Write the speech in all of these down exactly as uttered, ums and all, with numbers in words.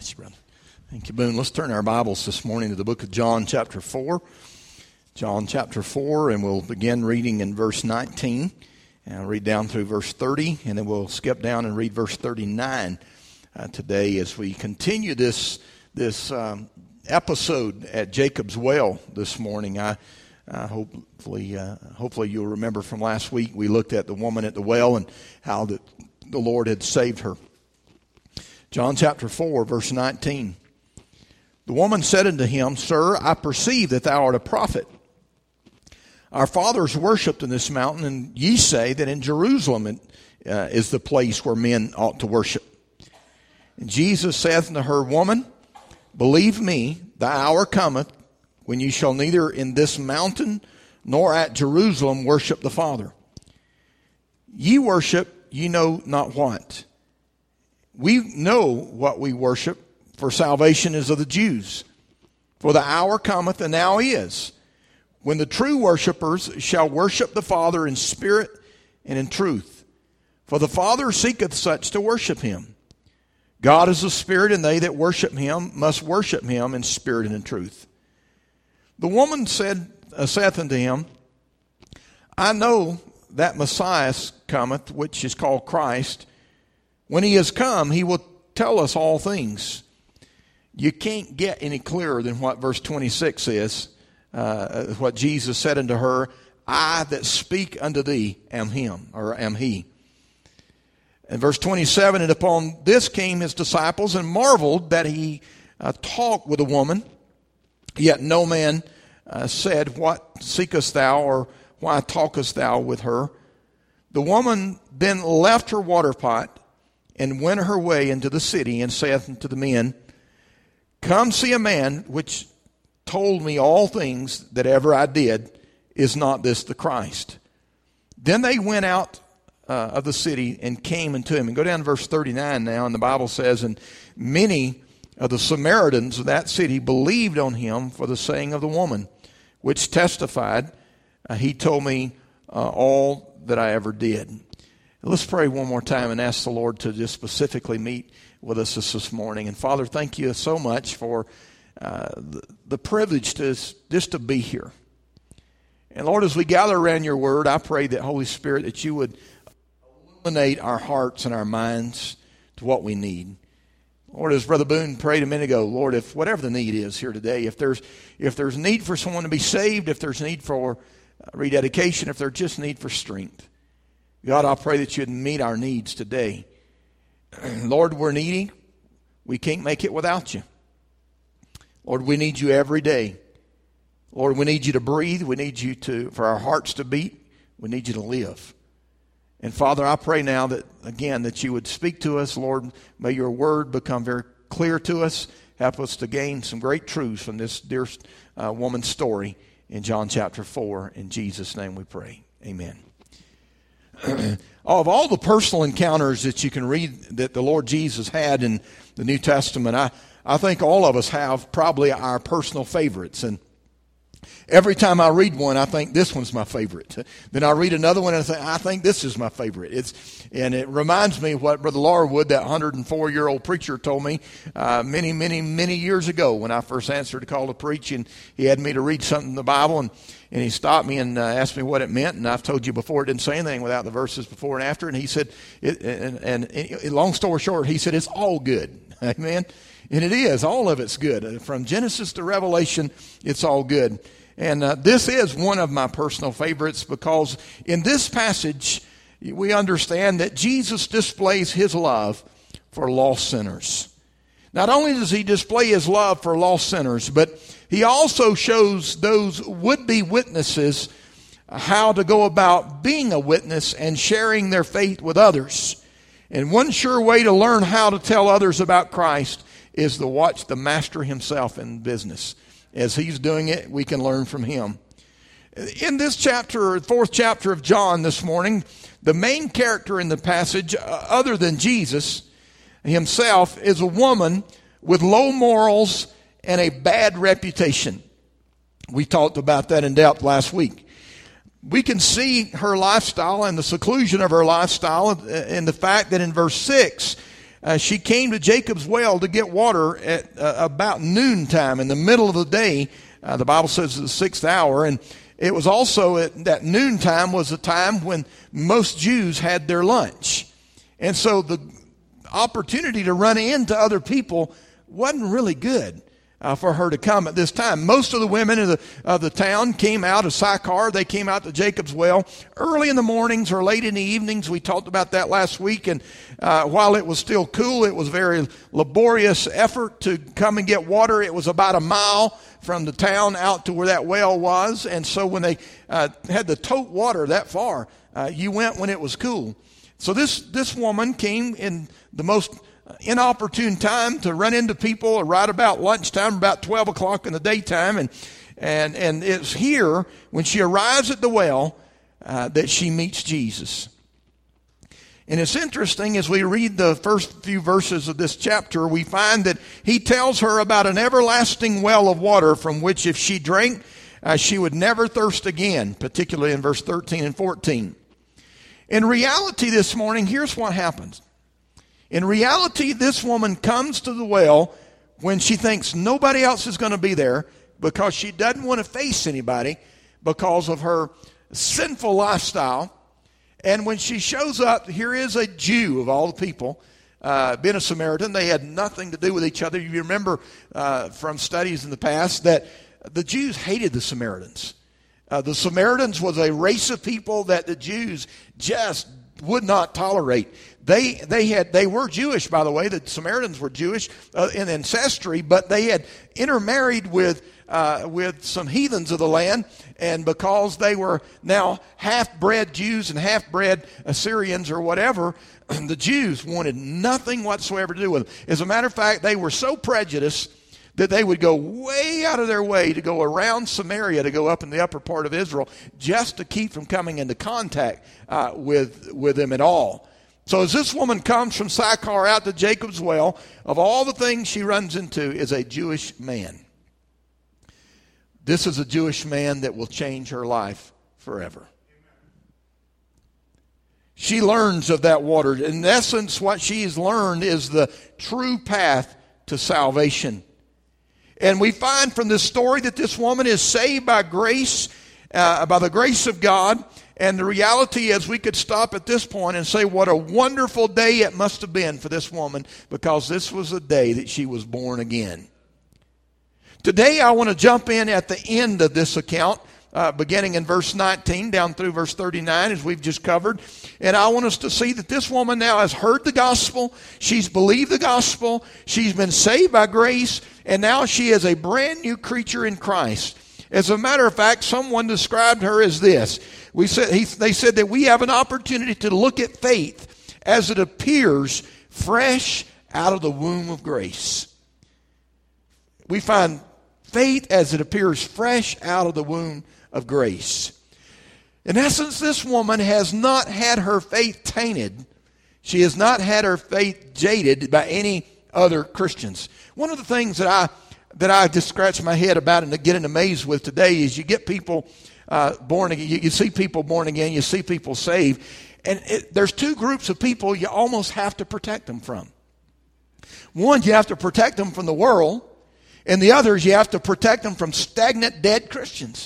Bless you, brother. Thank you, Boone. Let's turn our Bibles this morning to the book of John chapter four. John chapter four, and we'll begin reading in verse nineteen. And I'll read down through verse thirty, and then we'll skip down and read verse thirty-nine uh, today as we continue this this um, episode at Jacob's Well this morning. I uh, hopefully uh, hopefully you'll remember from last week we looked at the woman at the well and how the, the Lord had saved her. John chapter four, verse nineteen. The woman said unto him, Sir, I perceive that thou art a prophet. Our fathers worshipped in this mountain, and ye say that in Jerusalem uh, is the place where men ought to worship. And Jesus saith unto her, Woman, believe me, the hour cometh when ye shall neither in this mountain nor at Jerusalem worship the Father. Ye worship, ye know not what. We know what we worship, for salvation is of the Jews. For the hour cometh, and now is, when the true worshipers shall worship the Father in spirit and in truth. For the Father seeketh such to worship him. God is a spirit, and they that worship him must worship him in spirit and in truth. The woman said, uh, saith unto him, I know that Messiah cometh, which is called Christ. When he has come, he will tell us all things. You can't get any clearer than what verse twenty-six is. Uh, what Jesus said unto her, I that speak unto thee am him, or am he. And verse twenty-seven, and upon this came his disciples and marveled that he uh, talked with a woman. Yet no man uh, said, What seekest thou, or why talkest thou with her? The woman then left her water pot and went her way into the city, and saith unto the men, Come see a man which told me all things that ever I did. Is not this the Christ? Then they went out uh, of the city and came unto him. And go down to verse thirty-nine now, and the Bible says, And many of the Samaritans of that city believed on him for the saying of the woman, which testified, uh, He told me uh, all that I ever did. Let's pray one more time and ask the Lord to just specifically meet with us this, this morning. And Father, thank you so much for uh, the, the privilege to just to be here. And Lord, as we gather around your word, I pray that, Holy Spirit, that you would illuminate our hearts and our minds to what we need. Lord, as Brother Boone prayed a minute ago, Lord, if whatever the need is here today, if there's if there's need for someone to be saved, if there's need for rededication, if there's just need for strength, God, I pray that you'd meet our needs today. Lord, we're needy. We can't make it without you. Lord, we need you every day. Lord, we need you to breathe. We need you to, for our hearts to beat. We need you to live. And Father, I pray now that, again, that you would speak to us. Lord, may your word become very clear to us. Help us to gain some great truths from this dear uh, woman's story in John chapter four. In Jesus' name we pray. Amen. Of all the personal encounters that you can read that the Lord Jesus had in the New Testament, I, I think all of us have probably our personal favorites. And every time I read one, I think this one's my favorite. Then I read another one and I think, I think this is my favorite. It's and it reminds me of what Brother Larwood, that one hundred four-year-old preacher, told me uh, many, many, many years ago when I first answered the call to preach, and he had me to read something in the Bible, and, and he stopped me and uh, asked me what it meant. And I've told you before, it didn't say anything without the verses before and after. And he said, it, and, and, and long story short, he said, it's all good. Amen. And it is. All of it's good. From Genesis to Revelation, it's all good. And uh, this is one of my personal favorites because in this passage, we understand that Jesus displays his love for lost sinners. Not only does he display his love for lost sinners, but he also shows those would-be witnesses how to go about being a witness and sharing their faith with others. And one sure way to learn how to tell others about Christ is to watch the Master himself in business. As he's doing it, we can learn from him. In this chapter, fourth chapter of John this morning, the main character in the passage, uh, other than Jesus himself, is a woman with low morals and a bad reputation. We talked about that in depth last week. We can see her lifestyle and the seclusion of her lifestyle in the fact that in verse six, uh, she came to Jacob's well to get water at uh, about noontime in the middle of the day. Uh, the Bible says the sixth hour. And it was also at that noontime was the time when most Jews had their lunch. And so the opportunity to run into other people wasn't really good uh, for her to come at this time. Most of the women of the, of the town came out of Sychar. They came out to Jacob's well early in the mornings or late in the evenings. We talked about that last week. And uh, while it was still cool, it was very laborious effort to come and get water. It was about a mile from the town out to where that well was. And so when they uh, had to tote water that far, uh, you went when it was cool. So this, this woman came in the most inopportune time to run into people right about lunchtime, about twelve o'clock in the daytime. And, and, and it's here when she arrives at the well uh, that she meets Jesus. And it's interesting, as we read the first few verses of this chapter, we find that he tells her about an everlasting well of water from which if she drank, uh, she would never thirst again, particularly in verse thirteen and fourteen. In reality this morning, here's what happens. In reality, this woman comes to the well when she thinks nobody else is going to be there because she doesn't want to face anybody because of her sinful lifestyle. And when she shows up, here is a Jew of all the people, uh, being a Samaritan. They had nothing to do with each other. You remember uh, from studies in the past that the Jews hated the Samaritans. Uh, the Samaritans was a race of people that the Jews just would not tolerate. They they had they were Jewish, by the way. The Samaritans were Jewish uh, in ancestry, but they had intermarried with uh, with some heathens of the land, and because they were now half-bred Jews and half-bred Assyrians or whatever, the Jews wanted nothing whatsoever to do with them. As a matter of fact, they were so prejudiced that they would go way out of their way to go around Samaria to go up in the upper part of Israel just to keep from coming into contact uh, with, with them at all. So as this woman comes from Sychar out to Jacob's well, of all the things she runs into is a Jewish man. This is a Jewish man that will change her life forever. She learns of that water. In essence, what she has learned is the true path to salvation. And we find from this story that this woman is saved by grace, uh, by the grace of God. And the reality is we could stop at this point and say what a wonderful day it must have been for this woman, because this was the day that she was born again. Today I want to jump in at the end of this account, uh, beginning in verse nineteen down through verse thirty-nine, as we've just covered. And I want us to see that this woman now has heard the gospel. She's believed the gospel. She's been saved by grace. And now she is a brand new creature in Christ. As a matter of fact, someone described her as this. We said he, they said that we have an opportunity to look at faith as it appears fresh out of the womb of grace. We find faith as it appears fresh out of the womb of grace. In essence, this woman has not had her faith tainted. She has not had her faith jaded by any other Christians. One of the things that I that I just scratch my head about and get amazed with today is you get people uh, born again. You, you see people born again. You see people saved. And it, there's two groups of people you almost have to protect them from. One, you have to protect them from the world. And the others, you have to protect them from stagnant, dead Christians.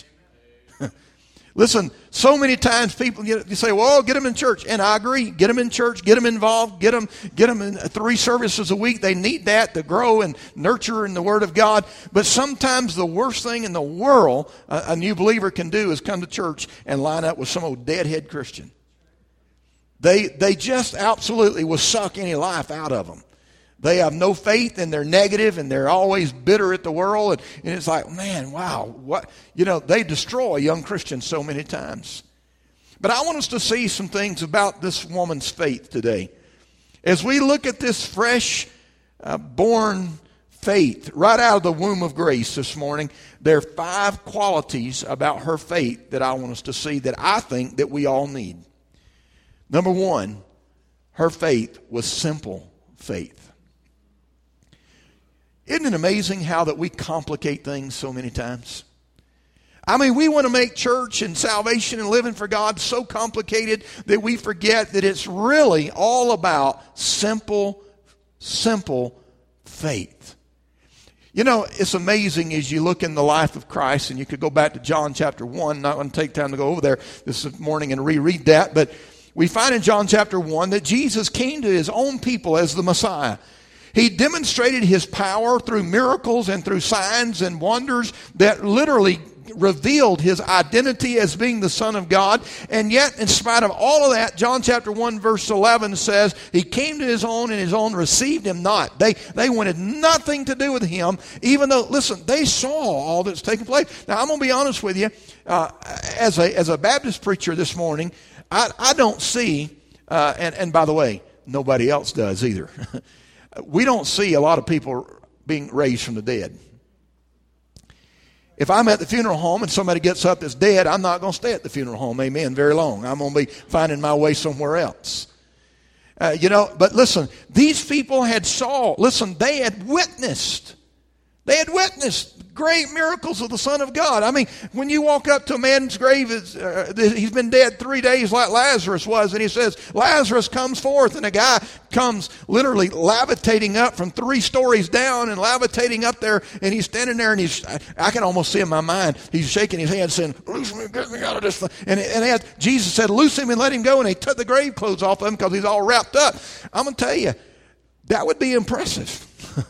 Listen, so many times people, you say, well, get them in church. And I agree. Get them in church. Get them involved. Get them, get them in three services a week. They need that to grow and nurture in the Word of God. But sometimes the worst thing in the world a, a new believer can do is come to church and line up with some old deadhead Christian. They, they just absolutely will suck any life out of them. They have no faith, and they're negative, and they're always bitter at the world. And, and it's like, man, wow, what, you know, they destroy young Christians so many times. But I want us to see some things about this woman's faith today. As we look at this fresh uh, born faith right out of the womb of grace this morning, there are five qualities about her faith that I want us to see that I think that we all need. Number one, her faith was simple faith. Isn't it amazing how that we complicate things so many times? I mean, we want to make church and salvation and living for God so complicated that we forget that it's really all about simple simple faith. You know, it's amazing as you look in the life of Christ, and you could go back to John chapter one. Not going to take time to go over there this morning and reread that, but we find in John chapter one that Jesus came to his own people as the Messiah. He demonstrated his power through miracles and through signs and wonders that literally revealed his identity as being the Son of God. And yet, in spite of all of that, John chapter one verse eleven says, he came to his own and his own received him not. They, they wanted nothing to do with him, even though, listen, they saw all that's taking place. Now, I'm going to be honest with you. Uh, as a as a Baptist preacher this morning, I, I don't see, uh, and, and by the way, nobody else does either. We don't see a lot of people being raised from the dead. If I'm at the funeral home and somebody gets up that's dead, I'm not going to stay at the funeral home, amen, very long. I'm going to be finding my way somewhere else. Uh, you know, but listen, these people had saw, listen, they had witnessed. They had witnessed great miracles of the Son of God. I mean, when you walk up to a man's grave, uh, he's been dead three days like Lazarus was, and he says, Lazarus comes forth, and a guy comes literally levitating up from three stories down and levitating up there, and he's standing there, and he's, I, I can almost see in my mind, he's shaking his hand saying, loose me, get me out of this thing. And, and had, Jesus said, loose him and let him go, and they took the grave clothes off of him because he's all wrapped up. I'm going to tell you, that would be impressive.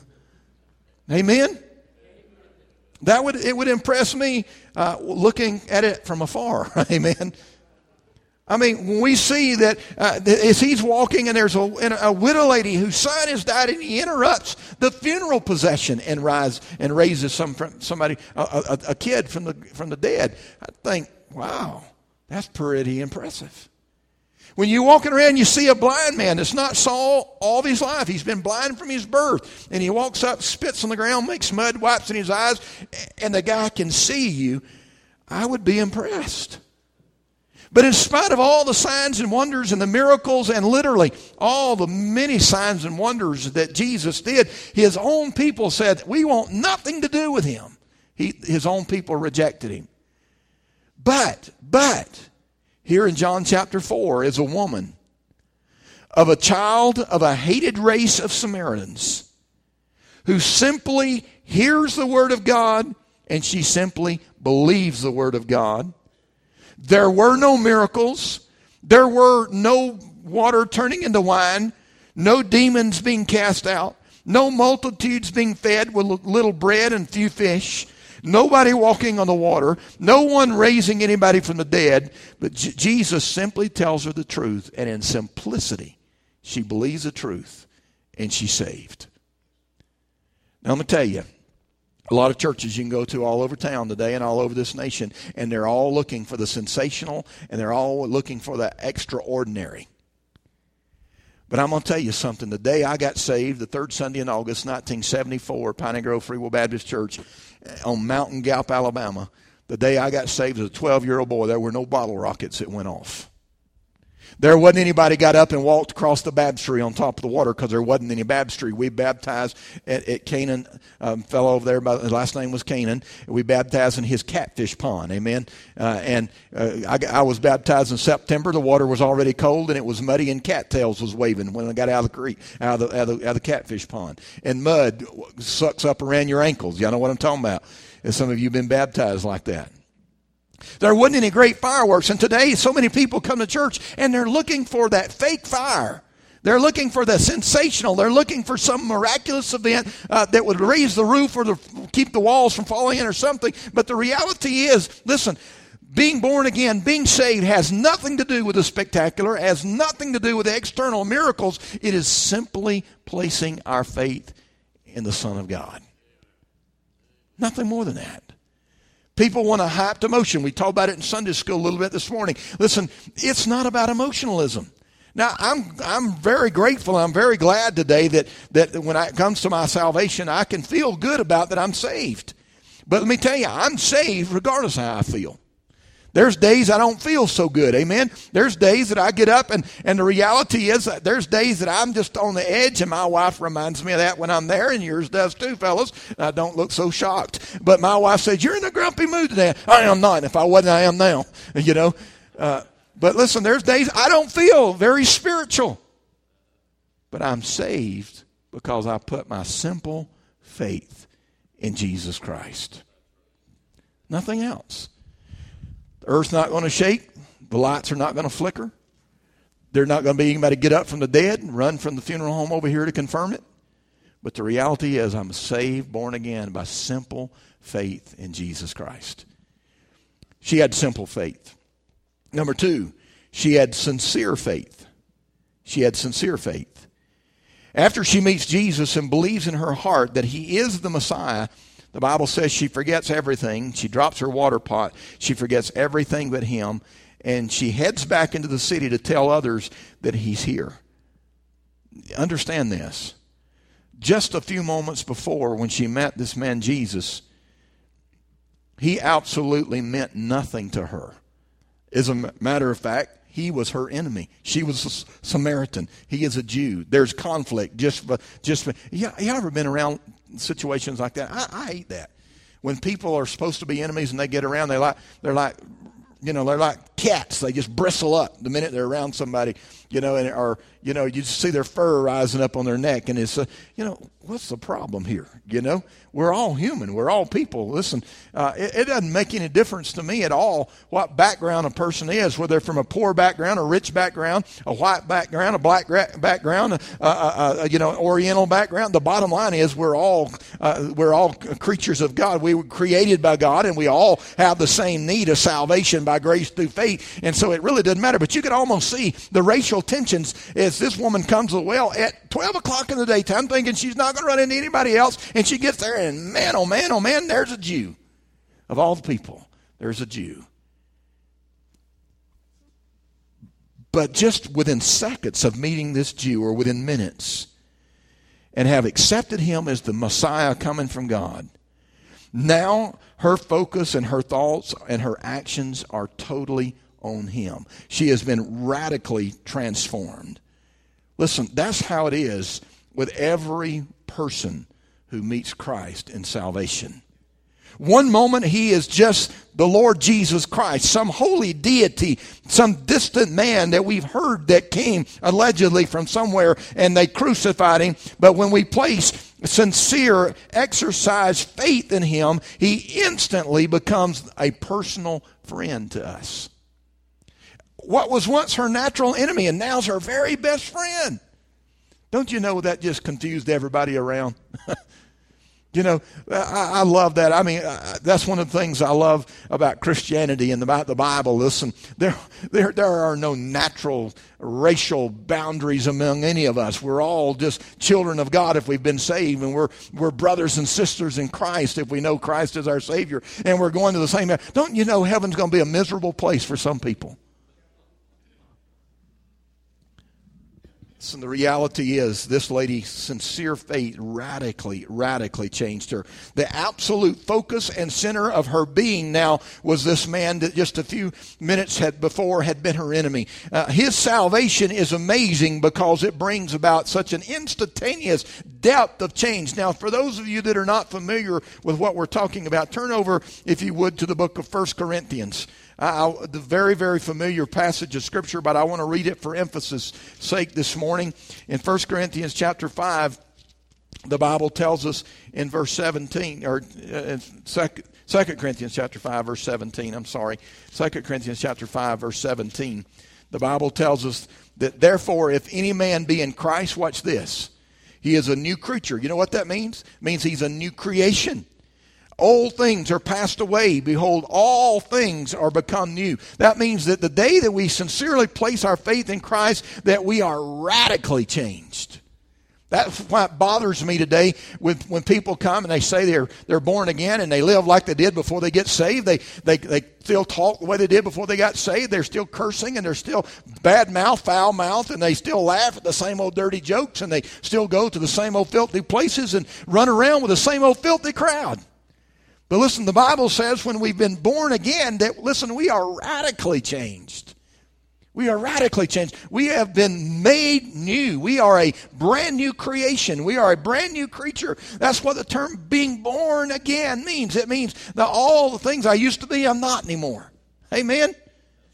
Amen? That would it would impress me uh, looking at it from afar. Amen. I mean, when we see that uh, as he's walking and there's a, a widow lady whose son has died, and he interrupts the funeral procession and rise and raises some somebody a, a, a kid from the from the dead. I think, wow, that's pretty impressive. When you're walking around, you see a blind man that's not saw all of his life. He's been blind from his birth. And he walks up, spits on the ground, makes mud, wipes in his eyes, and the guy can see you. I would be impressed. But in spite of all the signs and wonders and the miracles and literally all the many signs and wonders that Jesus did, his own people said, we want nothing to do with him. He, his own people rejected him. But, but... here in John chapter four is a woman of a child of a hated race of Samaritans who simply hears the word of God, and she simply believes the word of God. There were no miracles. There were no water turning into wine, no demons being cast out, no multitudes being fed with little bread and few fish. Nobody walking on the water. No one raising anybody from the dead. But J- Jesus simply tells her the truth. And in simplicity, she believes the truth. And she's saved. Now, I'm going to tell you, a lot of churches you can go to all over town today and all over this nation, and they're all looking for the sensational, and they're all looking for the extraordinary. But I'm going to tell you something. The day I got saved, the third Sunday in August, nineteen seventy-four, Piney Grove Free Will Baptist Church on Mountain Gap, Alabama, the day I got saved as a twelve-year-old boy, there were no bottle rockets that went off. There wasn't anybody got up and walked across the baptistry on top of the water because there wasn't any baptistry. We baptized at, at Canaan, um, fellow over there, by, his last name was Canaan. We baptized in his catfish pond, amen. Uh, and uh, I, I was baptized in September. The water was already cold and it was muddy, and cattails was waving when I got out of the creek, out of the, out of the, out of the catfish pond. And mud sucks up around your ankles. Y'all know what I'm talking about. And some of you have been baptized like that. There wasn't any great fireworks. And today, so many people come to church and they're looking for that fake fire. They're looking for the sensational. They're looking for some miraculous event uh, that would raise the roof or the, keep the walls from falling in or something. But the reality is, listen, being born again, being saved has nothing to do with the spectacular, has nothing to do with the external miracles. It is simply placing our faith in the Son of God. Nothing more than that. People want a hyped emotion. We talked about it in Sunday school a little bit this morning. Listen, it's not about emotionalism. Now, I'm I'm very grateful. I'm very glad today that, that when it comes to my salvation, I can feel good about that I'm saved. But let me tell you, I'm saved regardless of how I feel. There's days I don't feel so good, amen? There's days that I get up, and, and the reality is that there's days that I'm just on the edge, and my wife reminds me of that when I'm there, and yours does too, fellas. I don't look so shocked. But my wife says, you're in a grumpy mood today. I am not. If I wasn't, I am now, you know. Uh, but listen, there's days I don't feel very spiritual. But I'm saved Because I put my simple faith in Jesus Christ. Nothing else. The earth's not going to shake. The lights are not going to flicker. There's not going to be anybody get up from the dead and run from the funeral home over here to confirm it. But the reality is I'm saved, born again by simple faith in Jesus Christ. She had simple faith. Number two, she had sincere faith. She had sincere faith. After she meets Jesus and believes in her heart that he is the Messiah, the Bible says she forgets everything. She drops her water pot. She forgets everything but him. And she heads back into the city to tell others that he's here. Understand this. Just a few moments before, when she met this man Jesus, he absolutely meant nothing to her. As a matter of fact, he was her enemy. She was a Samaritan. He is a Jew. There's conflict. Just, just. Yeah, you ever been around situations like that? I, I hate that. When people are supposed to be enemies and they get around, they like they're like, you know, they're like cats. They just bristle up the minute they're around somebody, you know, and or you know, you just see their fur rising up on their neck, and it's, uh, you know, what's the problem here? You know, we're all human. We're all people. Listen, uh, it, it doesn't make any difference to me at all what background a person is, whether they're from a poor background, a rich background, a white background, a black gra- background, uh, uh, uh, you know, an Oriental background. The bottom line is we're all uh, we're all creatures of God. We were created by God, and we all have the same need of salvation by grace through faith. And so it really doesn't matter. But you could almost see the racial tensions as this woman comes to the well at twelve o'clock in the daytime, thinking she's not going to run into anybody else, and she gets there, and man, oh man, oh man, there's a Jew. Of all the people, there's a Jew. But just within seconds of meeting this Jew, or within minutes, and have accepted him as the Messiah coming from God, now her focus and her thoughts and her actions are totally on him. She has been radically transformed. Listen, that's how it is with every person who meets Christ in salvation. One moment he is just the Lord Jesus Christ, some holy deity, some distant man that we've heard that came allegedly from somewhere and they crucified him. But when we place sincere, exercise faith in him, he instantly becomes a personal friend to us. What was once her natural enemy and now's her very best friend. Don't you know that just confused everybody around? You know, I, I love that. I mean, uh, that's one of the things I love about Christianity and about the Bible. Listen, there, there, there are no natural racial boundaries among any of us. We're all just children of God if we've been saved, and we're we're brothers and sisters in Christ if we know Christ as our Savior, and we're going to the same. Don't you know heaven's going to be a miserable place for some people? And the reality is this lady's sincere faith radically, radically changed her. The absolute focus and center of her being now was this man that just a few minutes had before had been her enemy. Uh, his salvation is amazing because it brings about such an instantaneous depth of change. Now, for those of you that are not familiar with what we're talking about, turn over, if you would, to the book of First Corinthians. Uh, the very, very familiar passage of Scripture, but I want to read it for emphasis' sake this morning. In First Corinthians chapter five, the Bible tells us in verse seventeen, or uh, Second Corinthians chapter five, verse seventeen, I'm sorry, Second Corinthians chapter five, verse seventeen, the Bible tells us that, therefore, if any man be in Christ, watch this, he is a new creature. You know what that means? It means he's a new creation. Old things are passed away. Behold, all things are become new. That means that the day that we sincerely place our faith in Christ, that we are radically changed. That's why it bothers me today with when people come and they say they're they're born again and they live like they did before they get saved. They they they still talk the way they did before they got saved. They're still cursing and they're still bad mouth, foul mouth, and they still laugh at the same old dirty jokes, and they still go to the same old filthy places and run around with the same old filthy crowd. But listen, the Bible says when we've been born again, that, listen, we are radically changed. We are radically changed. We have been made new. We are a brand new creation. We are a brand new creature. That's what the term being born again means. It means that all the things I used to be, I'm not anymore. Amen?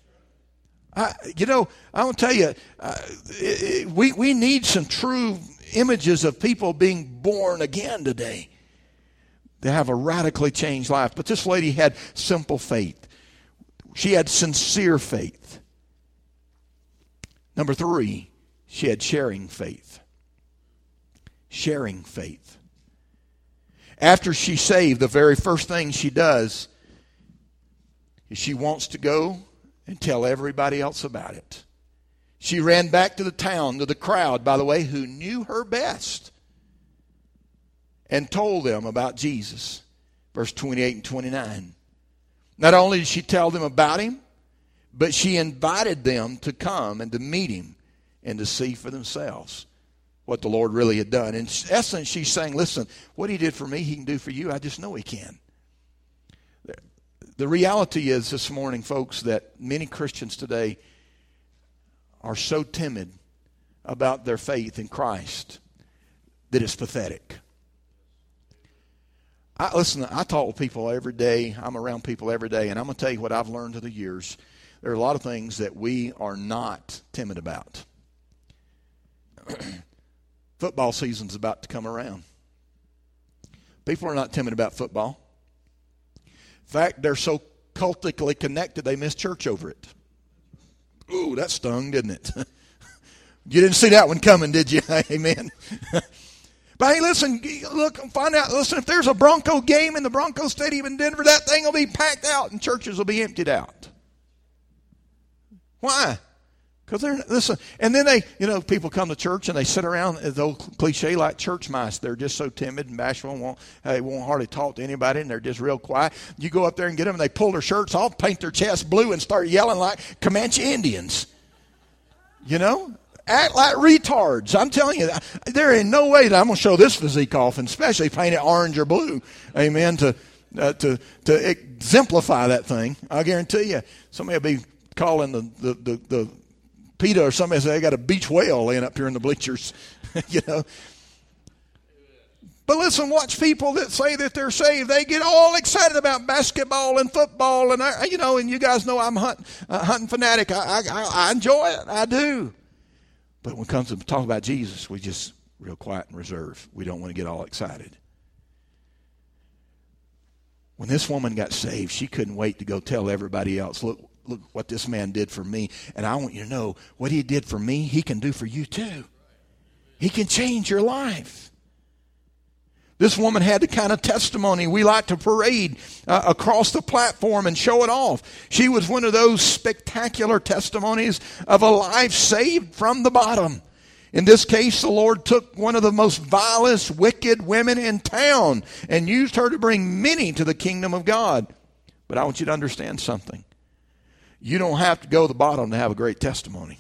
I, you know, I want to tell you, uh, it, it, we, we need some true images of people being born again today. They have a radically changed life. But this lady had simple faith. She had sincere faith. Number three, she had sharing faith. Sharing faith. After she's saved, the very first thing she does is she wants to go and tell everybody else about it. She ran back to the town, to the crowd, by the way, who knew her best, and told them about Jesus. Verse twenty-eight and twenty-nine. Not only did she tell them about him, but she invited them to come and to meet him and to see for themselves what the Lord really had done. In essence, she's saying, listen, what he did for me, he can do for you. I just know he can. The reality is this morning, folks, that many Christians today are so timid about their faith in Christ that it's pathetic. I, listen, I talk with people every day. I'm around people every day, and I'm going to tell you what I've learned through the years. There are a lot of things that we are not timid about. Football season's about to come around. People are not timid about football. In fact, they're so cultically connected they miss church over it. Ooh, that stung, didn't it? You didn't see that one coming, did you? Amen. But hey, listen, look, find out, listen, if there's a Bronco game in the Bronco Stadium in Denver, that thing will be packed out and churches will be emptied out. Why? Because they're, listen, and then they, you know, people come to church and they sit around, the old cliche like church mice. They're just so timid and bashful and won't, they won't hardly talk to anybody, and they're just real quiet. You go up there and get them and they pull their shirts off, paint their chest blue, and start yelling like Comanche Indians. You know? Act like retards. I'm telling you, there ain't no way that I'm going to show this physique off, and especially paint it orange or blue. Amen. To, uh, to, to exemplify that thing. I guarantee you, somebody will be calling the, the, the, the PETA or somebody say, they got a beach whale laying up here in the bleachers. You know. But listen, watch people that say that they're saved. They get all excited about basketball and football, and I, you know, and you guys know I'm a hunt, uh, hunting fanatic. I, I, I enjoy it. I do. But when it comes to talking about Jesus, we just real quiet and reserved. We don't want to get all excited. When this woman got saved, she couldn't wait to go tell everybody else, look, look what this man did for me. And I want you to know what he did for me, he can do for you too. He can change your life. This woman had the kind of testimony we like to parade uh, across the platform and show it off. She was one of those spectacular testimonies of a life saved from the bottom. In this case, the Lord took one of the most vilest, wicked women in town and used her to bring many to the kingdom of God. But I want you to understand something. You don't have to go to the bottom to have a great testimony.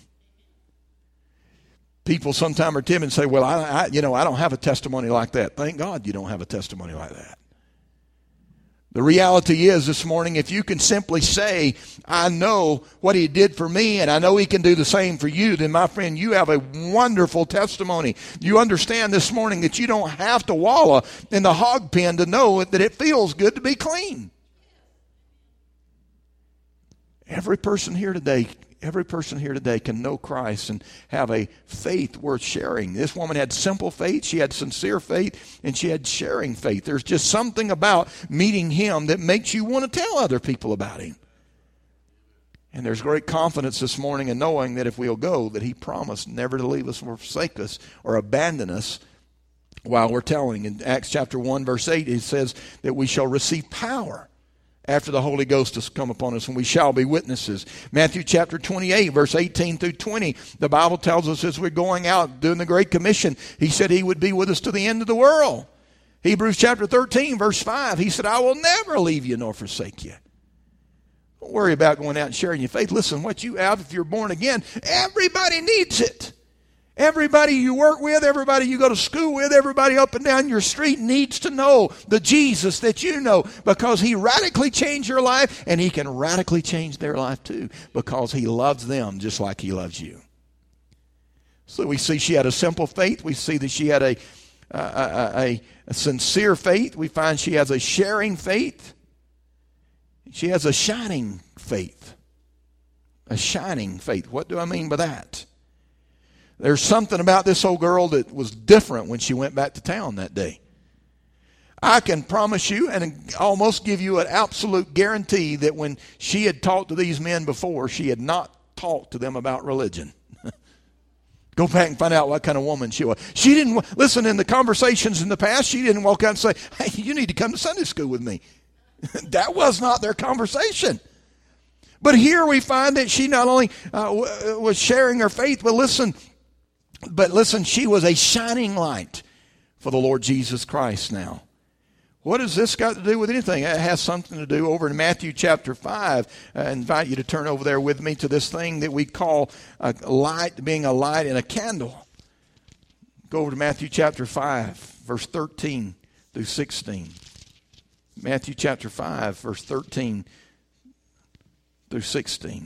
People sometimes are timid and say, well, I, I, you know, I don't have a testimony like that. Thank God you don't have a testimony like that. The reality is this morning, if you can simply say, I know what he did for me and I know he can do the same for you, then my friend, you have a wonderful testimony. You understand this morning that you don't have to wallow in the hog pen to know that it feels good to be clean. Every person here today Every person here today can know Christ and have a faith worth sharing. This woman had simple faith, she had sincere faith, and she had sharing faith. There's just something about meeting him that makes you want to tell other people about him. And there's great confidence this morning in knowing that if we'll go, that he promised never to leave us or forsake us or abandon us while we're telling. In Acts chapter one, verse eight, it says that we shall receive power after the Holy Ghost has come upon us, and we shall be witnesses. Matthew chapter twenty-eight, verse eighteen through twenty, the Bible tells us as we're going out doing the Great Commission, he said he would be with us to the end of the world. Hebrews chapter thirteen, verse five, he said, I will never leave you nor forsake you. Don't worry about going out and sharing your faith. Listen, what you have, if you're born again, everybody needs it. Everybody you work with, everybody you go to school with, everybody up and down your street needs to know the Jesus that you know, because he radically changed your life and he can radically change their life too, because he loves them just like he loves you. So we see she had a simple faith. We see that she had a, a, a, a sincere faith. We find she has a sharing faith. She has a shining faith. A shining faith. What do I mean by that? There's something about this old girl that was different when she went back to town that day. I can promise you and almost give you an absolute guarantee that when she had talked to these men before, she had not talked to them about religion. Go back and find out what kind of woman she was. She didn't, listen, in the conversations in the past, she didn't walk out and say, hey, you need to come to Sunday school with me. That was not their conversation. But here we find that she not only uh, w- was sharing her faith, but listen, but listen, she was a shining light for the Lord Jesus Christ now. What has this got to do with anything? It has something to do over in Matthew chapter five. I invite you to turn over there with me to this thing that we call a light, being a light in a candle. Go over to Matthew chapter five, verse thirteen through sixteen. Matthew chapter five, verse thirteen through sixteen.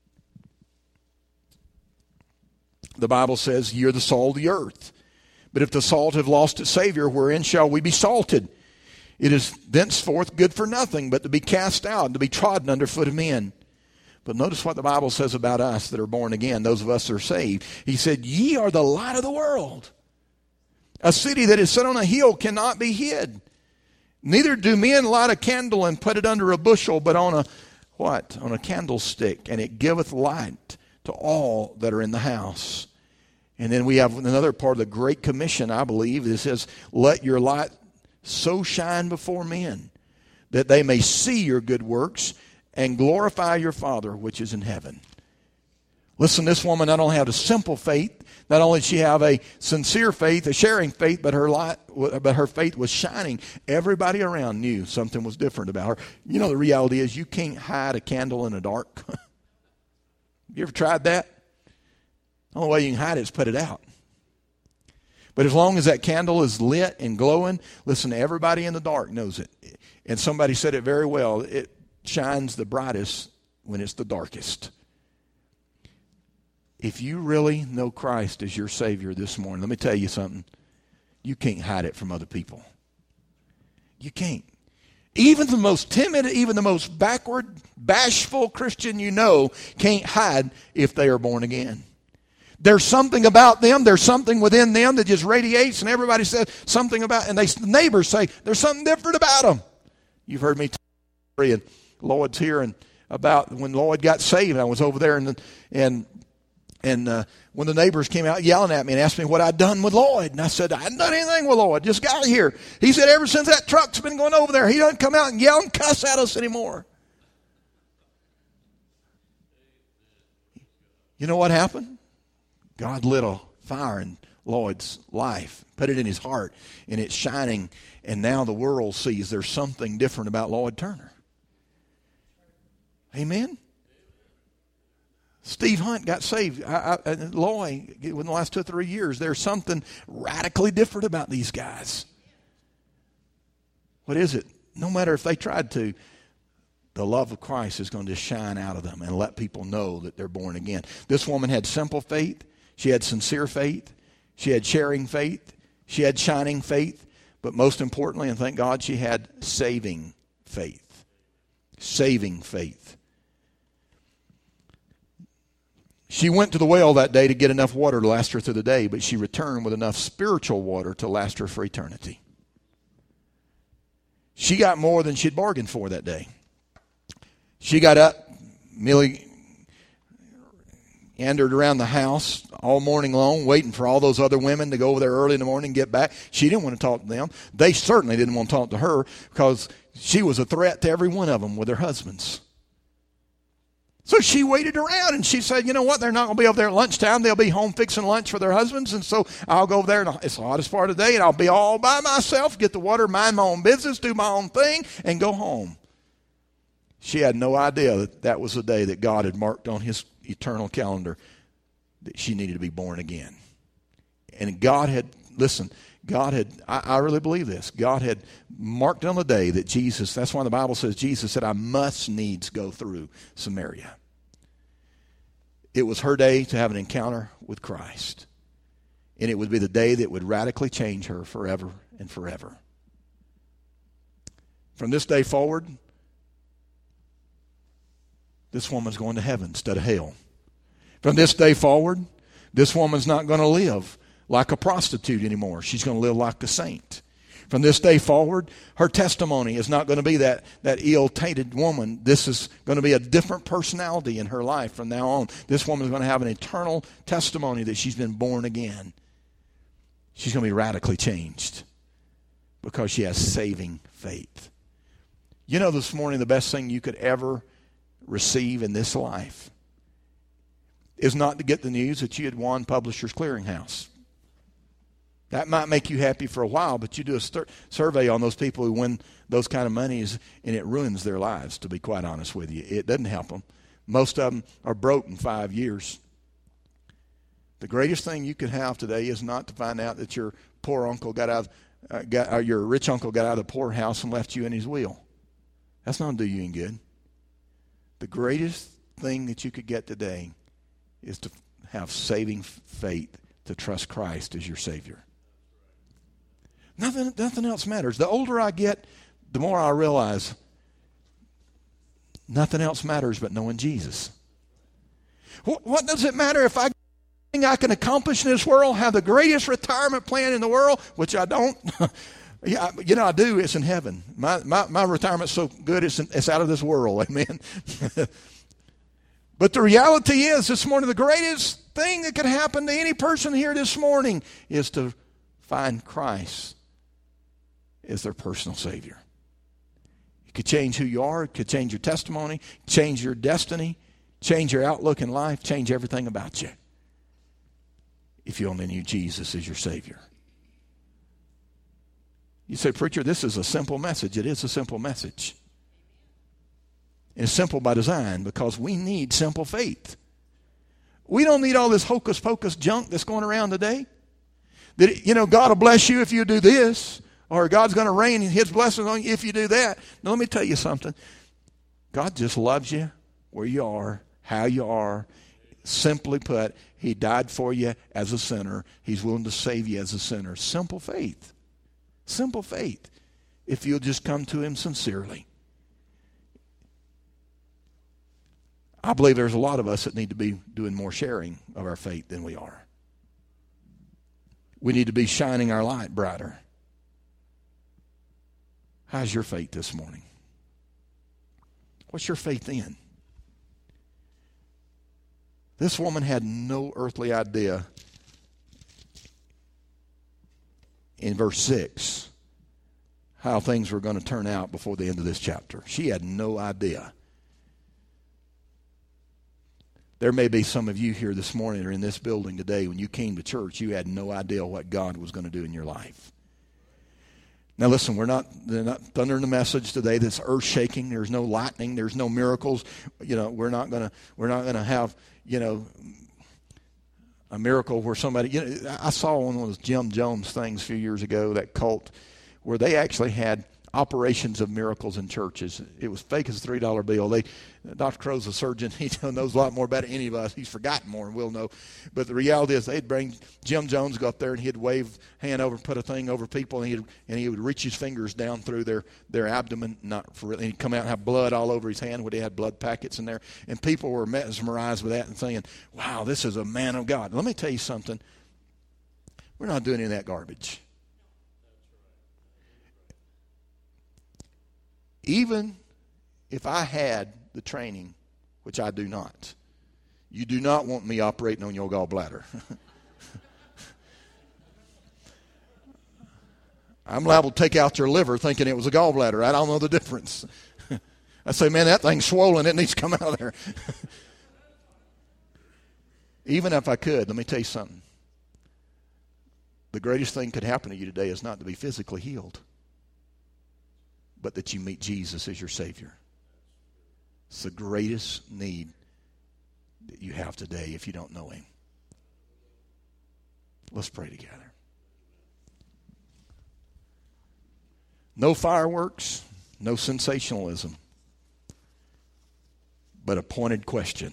The Bible says, "Ye are the salt of the earth. But if the salt have lost its Savior, wherein shall we be salted? It is thenceforth good for nothing, but to be cast out and to be trodden under foot of men." But notice what the Bible says about us that are born again, those of us that are saved. He said, "Ye are the light of the world. A city that is set on a hill cannot be hid. Neither do men light a candle and put it under a bushel, but on a," what? "On a candlestick, and it giveth light to all that are in the house." And then we have another part of the Great Commission, I believe. It says, "Let your light so shine before men, that they may see your good works and glorify your Father which is in heaven." Listen, this woman not only had a simple faith, not only did she have a sincere faith, a sharing faith, but her light, but her faith was shining. Everybody around knew something was different about her. You know, the reality is you can't hide a candle in the dark. You ever tried that? The only way you can hide it is put it out. But as long as that candle is lit and glowing, listen, everybody in the dark knows it. And somebody said it very well. It shines the brightest when it's the darkest. If you really know Christ as your Savior this morning, let me tell you something. You can't hide it from other people. You can't. Even the most timid, even the most backward, bashful Christian you know can't hide if they are born again. There's something about them, there's something within them that just radiates, and everybody says something about, and they, the neighbors say, there's something different about them. You've heard me tell the story, and Lloyd's here, and about when Lloyd got saved. I was over there, and and and uh, when the neighbors came out yelling at me and asked me what I'd done with Lloyd, and I said, I hadn't done anything with Lloyd, just got here. He said, ever since that truck's been going over there, he doesn't come out and yell and cuss at us anymore. You know what happened? God lit a fire in Lloyd's life, put it in his heart, and it's shining, and now the world sees there's something different about Lloyd Turner. Amen? Steve Hunt got saved. I, I, Lloyd, in the last two or three years, there's something radically different about these guys. What is it? No matter if they tried to, the love of Christ is going to shine out of them and let people know that they're born again. This woman had simple faith. She had sincere faith. She had sharing faith. She had shining faith. But most importantly, and thank God, she had saving faith. Saving faith. She went to the well that day to get enough water to last her through the day, but she returned with enough spiritual water to last her for eternity. She got more than she'd bargained for that day. She got up, Millie wandered around the house all morning long, waiting for all those other women to go over there early in the morning and get back. She didn't want to talk to them. They certainly didn't want to talk to her because she was a threat to every one of them with their husbands. So she waited around and she said, you know what, they're not going to be over there at lunchtime. They'll be home fixing lunch for their husbands. And so I'll go over there, and it's the hottest part of the day, and I'll be all by myself, get the water, mind my own business, do my own thing, and go home. She had no idea that that was the day that God had marked on his eternal calendar that she needed to be born again. And God had, listen, God had, I, I really believe this, God had marked on the day that Jesus, that's why the Bible says Jesus said, I must needs go through Samaria. It was her day to have an encounter with Christ. And it would be the day that would radically change her forever and forever. From this day forward, this woman's going to heaven instead of hell. From this day forward, This woman's not going to live like a prostitute anymore. She's going to live like a saint. From this day forward, her testimony is not going to be that, that ill-tainted woman. This is going to be a different personality in her life from now on. This woman is going to have an eternal testimony that she's been born again. She's going to be radically changed because she has saving faith. You know, this morning, the best thing you could ever receive in this life is not to get the news that you had won Publishers Clearinghouse. That might make you happy for a while, but you do a stir- survey on those people who win those kind of monies, and it ruins their lives, to be quite honest with you. It doesn't help them. Most of them are broke in five years. The greatest thing you could have today is not to find out that your poor uncle got out of, uh, got, or your rich uncle got out of the poorhouse and left you in his will. That's not going to do you any good. The greatest thing that you could get today is to have saving faith, to trust Christ as your Savior. Nothing, nothing else matters. The older I get, the more I realize nothing else matters but knowing Jesus. What, what does it matter if I I can accomplish in this world, have the greatest retirement plan in the world, which I don't? Yeah, you know, I do. It's in heaven. My my, my retirement's so good, it's, in, it's out of this world. Amen. But the reality is, this morning, the greatest thing that could happen to any person here this morning is to find Christ as their personal Savior. It could change who you are. It could change your testimony, change your destiny, change your outlook in life, change everything about you. If you only knew Jesus as your Savior. You say, preacher, this is a simple message. It is a simple message. And it's simple by design because we need simple faith. We don't need all this hocus pocus junk that's going around today. That, you know, God will bless you if you do this, or God's going to rain His blessings on you if you do that. Now, let me tell you something. God just loves you where you are, how you are. Simply put, He died for you as a sinner. He's willing to save you as a sinner. Simple faith. Simple faith. If you'll just come to Him sincerely. I believe there's a lot of us that need to be doing more sharing of our faith than we are. We need to be shining our light brighter. How's your faith this morning? What's your faith in? This woman had no earthly idea in verse six how things were going to turn out before the end of this chapter. She had no idea. There may be some of you here this morning or in this building today, when you came to church, you had no idea what God was going to do in your life. Now listen, we're not, they're not thundering the message today that's earth-shaking. There's no lightning. There's no miracles. You know, we're not going to, we're not going to have, you know, a miracle where somebody, you know, I saw one of those Jim Jones things a few years ago, that cult, where they actually had operations of miracles in churches. It was fake as a three dollar bill. They, Doctor Crow's a surgeon. He knows a lot more about it than any of us. He's forgotten more and we'll know. But the reality is they'd bring Jim Jones, go up there, and he'd wave hand over, put a thing over people, and, he'd, and he would reach his fingers down through their, their abdomen, not for, and he'd come out and have blood all over his hand where they had blood packets in there. And people were mesmerized with that and saying, wow, this is a man of God. Let me tell you something. We're not doing any of that garbage. Even if I had the training, which I do not, you do not want me operating on your gallbladder. I'm liable to take out your liver thinking it was a gallbladder. I don't know the difference. I say, man, that thing's swollen. It needs to come out of there. Even if I could, let me tell you something. The greatest thing could happen to you today is not to be physically healed, but that you meet Jesus as your Savior. It's the greatest need that you have today if you don't know Him. Let's pray together. No fireworks, no sensationalism, but a pointed question.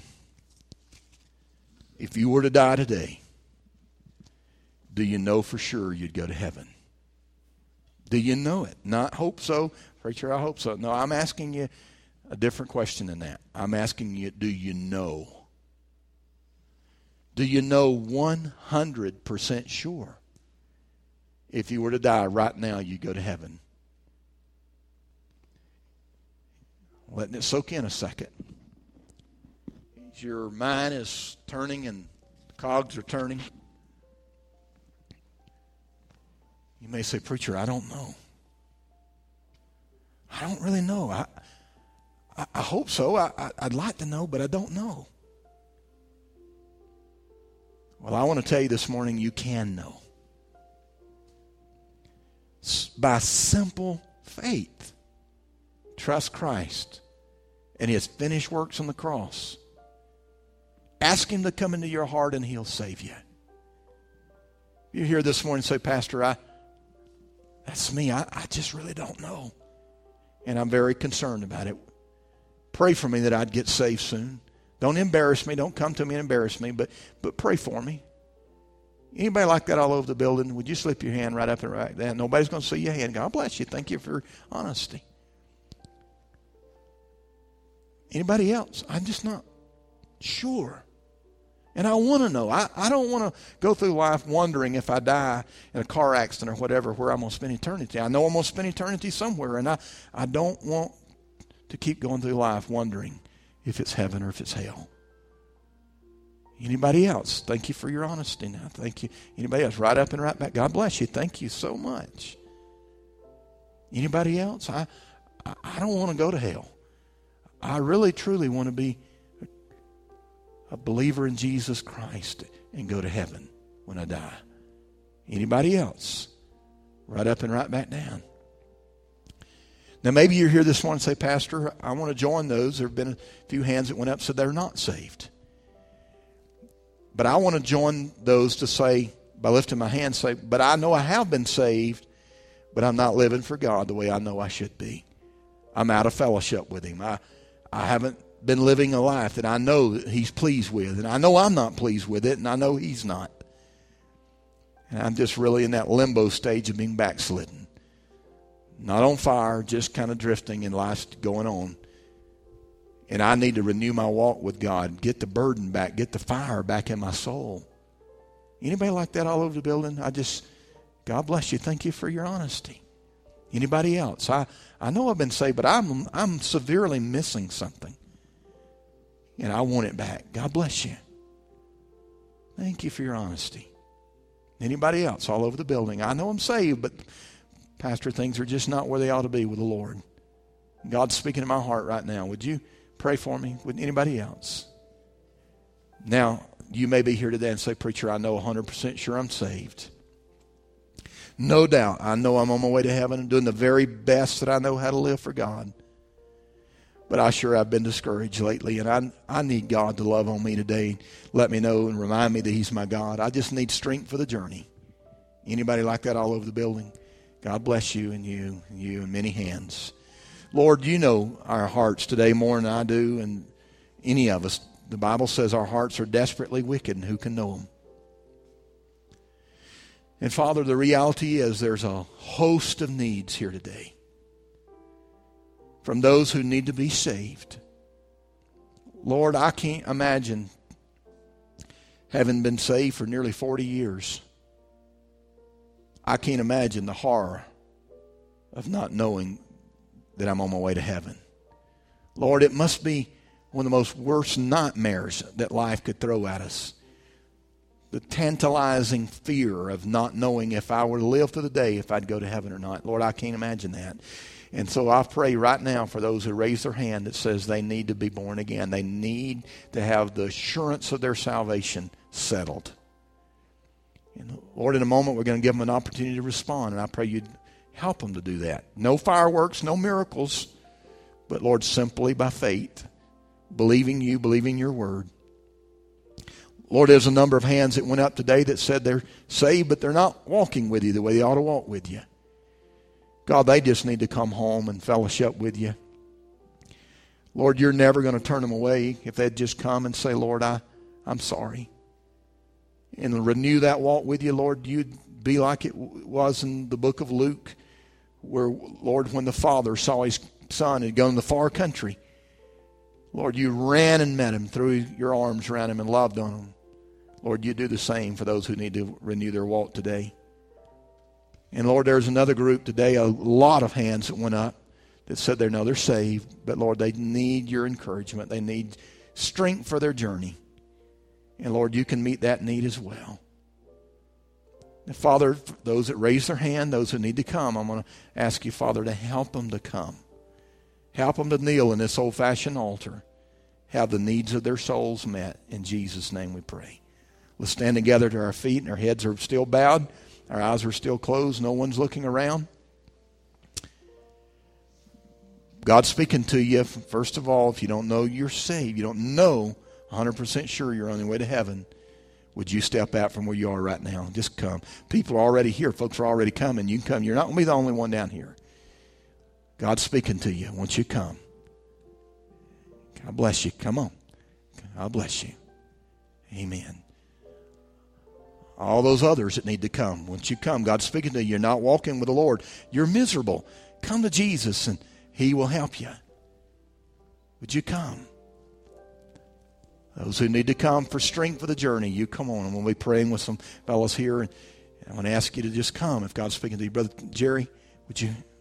If you were to die today, do you know for sure you'd go to heaven? Do you know it? Not hope so. Preacher, I hope so. No, I'm asking you a different question than that. I'm asking you, do you know? Do you know one hundred percent sure if you were to die right now, you go to heaven? Letting it soak in a second. Your mind is turning and the cogs are turning. You may say, preacher, I don't know. I don't really know. I I, I hope so. I, I, I'd like to know, but I don't know. Well, I want to tell you this morning, you can know. By simple faith. Trust Christ and His finished works on the cross. Ask Him to come into your heart and He'll save you. You're here this morning and say, Pastor, I, that's me. I, I just really don't know. And I'm very concerned about it. Pray for me that I'd get saved soon. Don't embarrass me. Don't come to me and embarrass me, but, but pray for me. Anybody like that all over the building? Would you slip your hand right up and right down? Nobody's going to see your hand. God bless you. Thank you for your honesty. Anybody else? I'm just not sure. And I want to know. I, I don't want to go through life wondering if I die in a car accident or whatever where I'm going to spend eternity. I know I'm going to spend eternity somewhere, and I, I don't want to keep going through life wondering if it's heaven or if it's hell. Anybody else? Thank you for your honesty now. Thank you. Anybody else? Right up and right back. God bless you. Thank you so much. Anybody else? I, I, I don't want to go to hell. I really, truly want to be a believer in Jesus Christ and go to heaven when I die. Anybody else? Right up and right back down. Now, maybe you're here this morning and say, Pastor, I want to join those. There have been a few hands that went up and said they're not saved. But I want to join those to say, by lifting my hand, say, but I know I have been saved, but I'm not living for God the way I know I should be. I'm out of fellowship with Him. I, I haven't been living a life that I know that He's pleased with. And I know I'm not pleased with it, and I know He's not. And I'm just really in that limbo stage of being backslidden. Not on fire, just kind of drifting and life's going on. And I need to renew my walk with God, get the burden back, get the fire back in my soul. Anybody like that all over the building? I just, God bless you. Thank you for your honesty. Anybody else? I, I know I've been saved, but I'm I'm severely missing something. And I want it back. God bless you. Thank you for your honesty. Anybody else all over the building? I know I'm saved, but Pastor, things are just not where they ought to be with the Lord. God's speaking in my heart right now. Would you pray for me? With anybody else? Now, you may be here today and say, Preacher, I know one hundred percent sure I'm saved. No doubt, I know I'm on my way to heaven and doing the very best that I know how to live for God. But I sure have been discouraged lately, and I I need God to love on me today. Let me know and remind me that He's my God. I just need strength for the journey. Anybody like that all over the building? God bless you and you and you and many hands. Lord, you know our hearts today more than I do and any of us. The Bible says our hearts are desperately wicked, and who can know them? And Father, the reality is there's a host of needs here today. From those who need to be saved. Lord, I can't imagine having been saved for nearly forty years. I can't imagine the horror of not knowing that I'm on my way to heaven. Lord, it must be one of the most worst nightmares that life could throw at us. The tantalizing fear of not knowing if I were to live through the day, if I'd go to heaven or not. Lord, I can't imagine that. And so I pray right now for those who raise their hand that says they need to be born again. They need to have the assurance of their salvation settled. And Lord, in a moment we're going to give them an opportunity to respond, and I pray you'd help them to do that. No fireworks, no miracles, but Lord, simply by faith, believing you, believing your word. Lord, there's a number of hands that went up today that said they're saved, but they're not walking with you the way they ought to walk with you. God, they just need to come home and fellowship with you. Lord, you're never going to turn them away if they'd just come and say, Lord, I, I'm sorry. And renew that walk with you, Lord. You'd be like it was in the book of Luke, where, Lord, when the father saw his son had gone to the far country, Lord, you ran and met him, threw your arms around him and loved on him. Lord, you do the same for those who need to renew their walk today. And Lord, there's another group today, a lot of hands that went up that said they know they're saved, but Lord, they need your encouragement. They need strength for their journey. And Lord, you can meet that need as well. And Father, those that raise their hand, those who need to come, I'm going to ask you, Father, to help them to come. Help them to kneel in this old-fashioned altar. Have the needs of their souls met. In Jesus' name we pray. Let's stand together to our feet, and our heads are still bowed. Our eyes are still closed. No one's looking around. God's speaking to you. First of all, if you don't know you're saved, you don't know one hundred percent sure you're on your way to heaven, would you step out from where you are right now? Just come. People are already here. Folks are already coming. You can come. You're not going to be the only one down here. God's speaking to you. Won't you come? God bless you. Come on. God bless you. Amen. All those others that need to come. Once you come, God's speaking to you. You're not walking with the Lord. You're miserable. Come to Jesus and He will help you. Would you come? Those who need to come for strength for the journey, you come on. And we'll be praying with some fellows here. And I want to ask you to just come if God's speaking to you. Brother Jerry, would you